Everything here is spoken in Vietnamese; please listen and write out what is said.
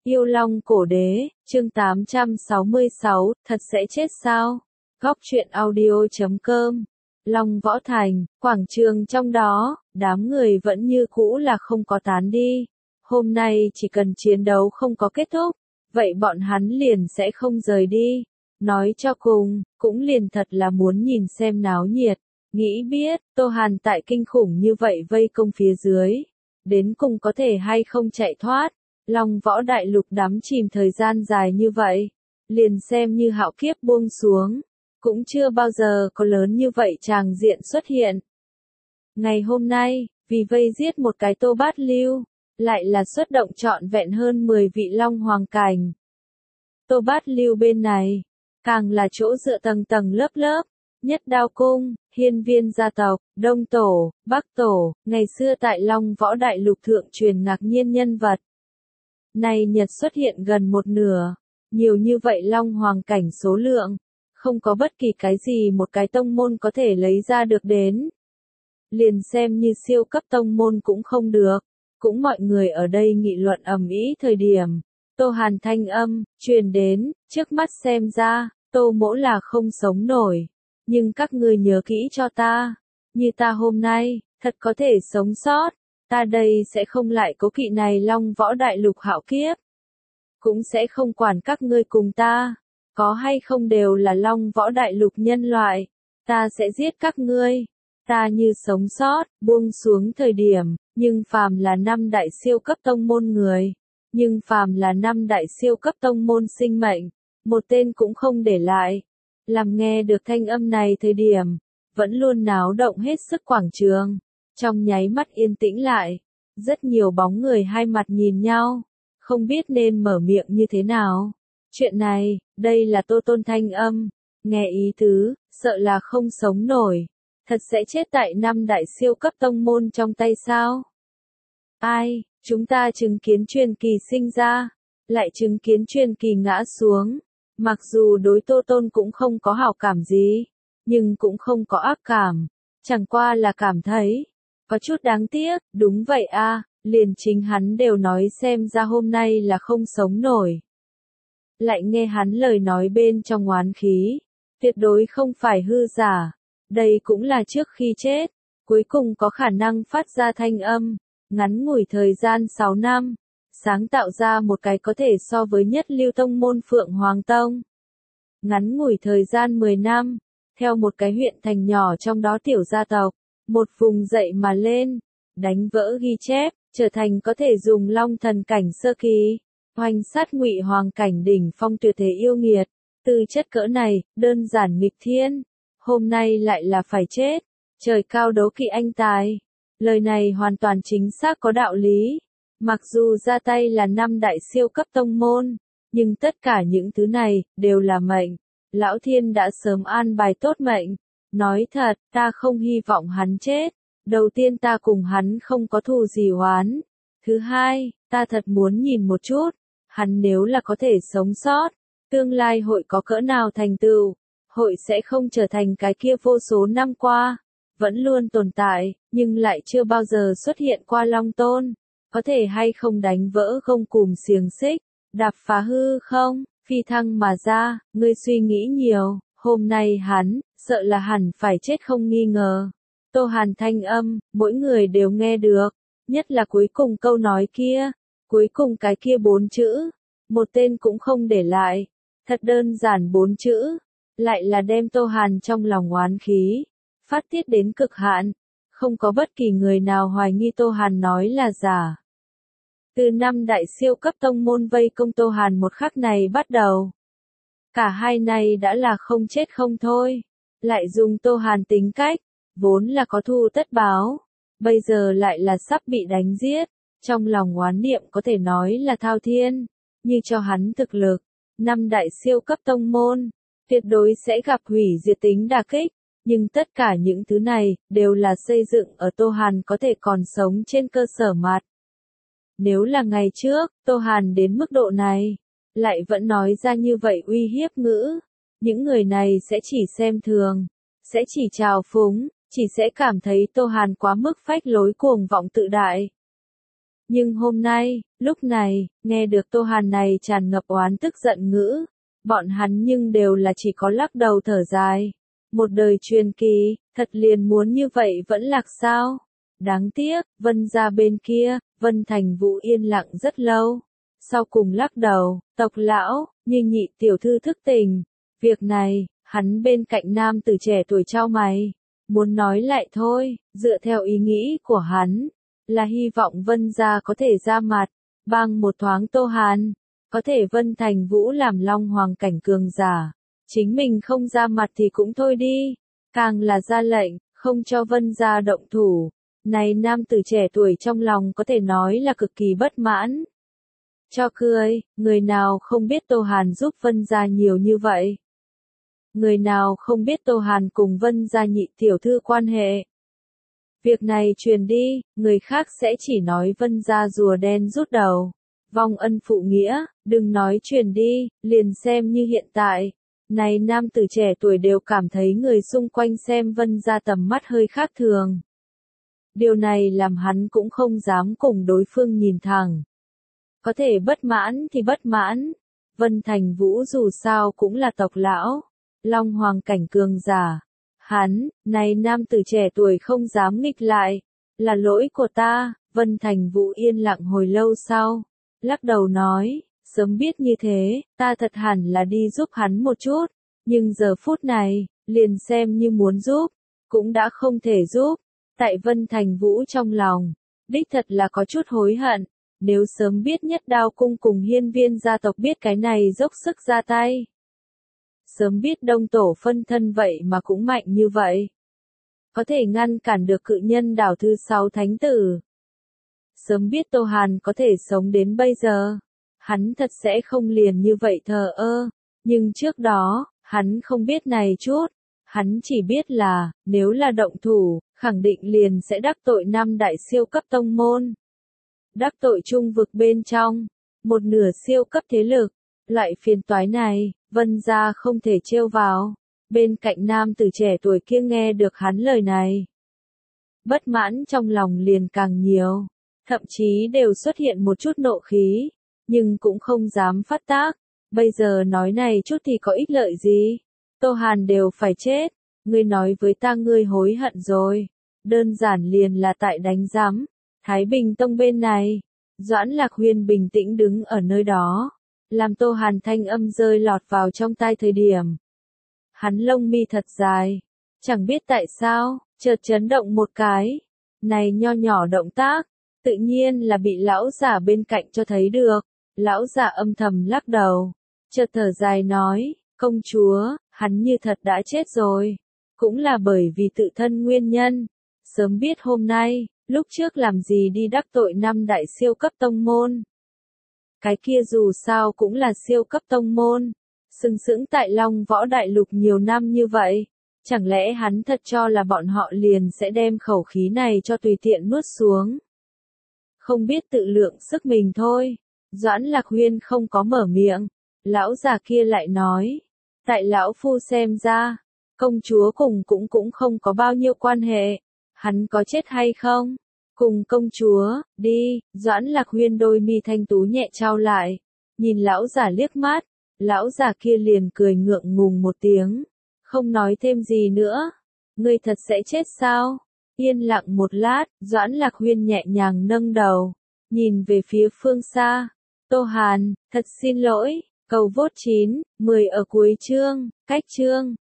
Yêu Long Cổ Đế, chương 866, thật sẽ chết sao? Góc truyện audio.com. Long Võ Thành, quảng trường trong đó, đám người vẫn như cũ là không có tán đi. Hôm nay chỉ cần chiến đấu không có kết thúc, vậy bọn hắn liền sẽ không rời đi. Nói cho cùng, cũng liền thật là muốn nhìn xem náo nhiệt. Nghĩ biết, Tô Hàn tại kinh khủng như vậy vây công phía dưới. Đến cùng có thể hay không chạy thoát. Long Võ Đại Lục đắm chìm thời gian dài như vậy. Liền xem như hạo kiếp buông xuống. Cũng chưa bao giờ có lớn như vậy tràng diện xuất hiện. Ngày hôm nay, vì vây giết một cái Tô Bát Lưu, lại là xuất động trọn vẹn hơn 10 vị Long Hoàng cảnh. Tô Bát Lưu bên này, càng là chỗ dựa tầng tầng lớp lớp, Nhất Đao Cung, Hiên Viên gia tộc, Đông Tổ, Bắc Tổ, ngày xưa tại Long Võ Đại Lục thượng truyền ngạc nhiên nhân vật. Này Nhật xuất hiện gần một nửa, nhiều như vậy Long Hoàng cảnh số lượng, không có bất kỳ cái gì một cái tông môn có thể lấy ra được đến. Liền xem như siêu cấp tông môn cũng không được, cũng mọi người ở đây nghị luận ầm ĩ thời điểm. Tô Hàn thanh âm, truyền đến, trước mắt xem ra, Tô Mỗ là không sống nổi. Nhưng các ngươi nhớ kỹ cho ta, như ta hôm nay, thật có thể sống sót, ta đây sẽ không lại cố kỵ này Long Võ Đại Lục hạo kiếp. Cũng sẽ không quản các ngươi cùng ta, có hay không đều là Long Võ Đại Lục nhân loại, ta sẽ giết các ngươi. Ta như sống sót, buông xuống thời điểm, nhưng phàm là 5 đại siêu cấp tông môn người, nhưng phàm là 5 đại siêu cấp tông môn sinh mệnh, một tên cũng không để lại. Làm nghe được thanh âm này thời điểm, vẫn luôn náo động hết sức quảng trường, trong nháy mắt yên tĩnh lại, rất nhiều bóng người hai mặt nhìn nhau, không biết nên mở miệng như thế nào. Chuyện này, đây là Tô Tôn thanh âm, nghe ý tứ, sợ là không sống nổi, thật sẽ chết tại 5 đại siêu cấp tông môn trong tay sao? Ai, chúng ta chứng kiến truyền kỳ sinh ra, lại chứng kiến truyền kỳ ngã xuống. Mặc dù đối Tô Tôn cũng không có hảo cảm gì, nhưng cũng không có ác cảm, chẳng qua là cảm thấy có chút đáng tiếc, đúng vậy a, liền chính hắn đều nói xem ra hôm nay là không sống nổi. Lại nghe hắn lời nói bên trong oán khí, tuyệt đối không phải hư giả, đây cũng là trước khi chết, cuối cùng có khả năng phát ra thanh âm, ngắn ngủi thời gian 6 năm. Sáng tạo ra một cái có thể so với nhất lưu tông môn Phượng Hoàng Tông. Ngắn ngủi thời gian 10 năm, theo một cái huyện thành nhỏ trong đó tiểu gia tộc, một vùng dậy mà lên, đánh vỡ ghi chép, trở thành có thể dùng Long Thần cảnh sơ kỳ, hoành sát Ngụy Hoàng cảnh đỉnh phong tuyệt thế yêu nghiệt, tư chất cỡ này, đơn giản nghịch thiên, hôm nay lại là phải chết, trời cao đấu kỵ anh tài. Lời này hoàn toàn chính xác có đạo lý. Mặc dù ra tay là 5 đại siêu cấp tông môn, nhưng tất cả những thứ này, đều là mệnh. Lão Thiên đã sớm an bài tốt mệnh. Nói thật, ta không hy vọng hắn chết. Đầu tiên ta cùng hắn không có thù gì oán. Thứ hai, ta thật muốn nhìn một chút. Hắn nếu là có thể sống sót, tương lai hội có cỡ nào thành tựu. Hội sẽ không trở thành cái kia vô số năm qua. Vẫn luôn tồn tại, nhưng lại chưa bao giờ xuất hiện qua Long Tôn. Có thể hay không đánh vỡ gông cùm xiềng xích, đạp phá hư không, phi thăng mà ra, ngươi suy nghĩ nhiều, hôm nay hắn, sợ là hẳn phải chết không nghi ngờ. Tô Hàn thanh âm, mỗi người đều nghe được, nhất là cuối cùng câu nói kia, cuối cùng cái kia 4 chữ, một tên cũng không để lại, thật đơn giản 4 chữ, lại là đem Tô Hàn trong lòng oán khí, phát tiết đến cực hạn. Không có bất kỳ người nào hoài nghi Tô Hàn nói là giả. Từ 5 đại siêu cấp tông môn vây công Tô Hàn một khắc này bắt đầu. Cả hai này đã là không chết không thôi. Lại dùng Tô Hàn tính cách, vốn là có thù tất báo. Bây giờ lại là sắp bị đánh giết. Trong lòng oán niệm có thể nói là thao thiên. Như cho hắn thực lực, 5 đại siêu cấp tông môn, tuyệt đối sẽ gặp hủy diệt tính đả kích. Nhưng tất cả những thứ này, đều là xây dựng ở Tô Hàn có thể còn sống trên cơ sở mặt. Nếu là ngày trước, Tô Hàn đến mức độ này, lại vẫn nói ra như vậy uy hiếp ngữ, những người này sẽ chỉ xem thường, sẽ chỉ trào phúng, chỉ sẽ cảm thấy Tô Hàn quá mức phách lối cuồng vọng tự đại. Nhưng hôm nay, lúc này, nghe được Tô Hàn này tràn ngập oán tức giận ngữ, bọn hắn nhưng đều là chỉ có lắc đầu thở dài. Một đời truyền kỳ, thật liền muốn như vậy vẫn lạc sao? Đáng tiếc, Vân gia bên kia, Vân Thành Vũ yên lặng rất lâu. Sau cùng lắc đầu, tộc lão, như nhị tiểu thư thức tỉnh. Việc này, hắn bên cạnh nam tử trẻ tuổi trao mày. Muốn nói lại thôi, dựa theo ý nghĩ của hắn, là hy vọng Vân gia có thể ra mặt, bang một thoáng Tô Hàn. Có thể Vân Thành Vũ làm Long Hoàng cảnh cường giả. Chính mình không ra mặt thì cũng thôi đi. Càng là ra lệnh, không cho Vân gia động thủ. Này nam tử trẻ tuổi trong lòng có thể nói là cực kỳ bất mãn. Cho cười, người nào không biết Tô Hàn giúp Vân gia nhiều như vậy? Người nào không biết Tô Hàn cùng Vân gia nhị tiểu thư quan hệ? Việc này truyền đi, người khác sẽ chỉ nói Vân gia rùa đen rút đầu. Vong ân phụ nghĩa, đừng nói truyền đi, liền xem như hiện tại. Này nam tử trẻ tuổi đều cảm thấy người xung quanh xem Vân gia tầm mắt hơi khác thường. Điều này làm hắn cũng không dám cùng đối phương nhìn thẳng. Có thể bất mãn thì bất mãn. Vân Thành Vũ dù sao cũng là tộc lão. Long Hoàng cảnh cường giả. Hắn, này nam tử trẻ tuổi không dám nghịch lại. Là lỗi của ta. Vân Thành Vũ yên lặng hồi lâu sau. Lắc đầu nói, sớm biết như thế, ta thật hẳn là đi giúp hắn một chút. Nhưng giờ phút này, liền xem như muốn giúp, cũng đã không thể giúp. Tại Vân Thành Vũ trong lòng, đích thật là có chút hối hận. Nếu sớm biết Nhất Đao cung cùng Hiên Viên gia tộc biết cái này dốc sức ra tay. Sớm biết Đông Tổ phân thân vậy mà cũng mạnh như vậy. Có thể ngăn cản được cự nhân đảo thứ 6 thánh tử. Sớm biết Tô Hàn có thể sống đến bây giờ. Hắn thật sẽ không liền như vậy thờ ơ. Nhưng trước đó, hắn không biết này chút. Hắn chỉ biết là, nếu là động thủ, khẳng định liền sẽ đắc tội 5 đại siêu cấp tông môn. Đắc tội trung vực bên trong, một nửa siêu cấp thế lực. Loại phiền toái này, Vân gia không thể trêu vào. Bên cạnh nam tử trẻ tuổi kia nghe được hắn lời này. Bất mãn trong lòng liền càng nhiều. Thậm chí đều xuất hiện một chút nộ khí. Nhưng cũng không dám phát tác. Bây giờ nói này chút thì có ích lợi gì? Tô Hàn đều phải chết. Ngươi nói với ta ngươi hối hận rồi. Đơn giản liền là tại đánh giám. Thái Bình Tông bên này. Doãn Lạc Huyền bình tĩnh đứng ở nơi đó. Làm Tô Hàn thanh âm rơi lọt vào trong tai thời điểm. Hắn lông mi thật dài. Chẳng biết tại sao, chợt chấn động một cái. Này nho nhỏ động tác. Tự nhiên là bị lão giả bên cạnh cho thấy được. Lão giả âm thầm lắc đầu. Chợt thở dài nói, công chúa, hắn như thật đã chết rồi. Cũng là bởi vì tự thân nguyên nhân. Sớm biết hôm nay, lúc trước làm gì đi đắc tội 5 đại siêu cấp tông môn. Cái kia dù sao cũng là siêu cấp tông môn. Sừng sững tại Long Võ Đại Lục nhiều năm như vậy. Chẳng lẽ hắn thật cho là bọn họ liền sẽ đem khẩu khí này cho tùy tiện nuốt xuống. Không biết tự lượng sức mình thôi. Doãn Lạc Huyên không có mở miệng. Lão già kia lại nói. Tại lão phu xem ra, công chúa cũng không có bao nhiêu quan hệ. Hắn có chết hay không? Cùng công chúa, đi. Doãn Lạc Huyên đôi mi thanh tú nhẹ trao lại. Nhìn lão già liếc mắt. Lão già kia liền cười ngượng ngùng một tiếng. Không nói thêm gì nữa. Ngươi thật sẽ chết sao? Yên lặng một lát, Doãn Lạc Huyên nhẹ nhàng nâng đầu. Nhìn về phía phương xa. Tô Hàn, thật xin lỗi. Cầu vote 9, 10 ở cuối chương, cách chương.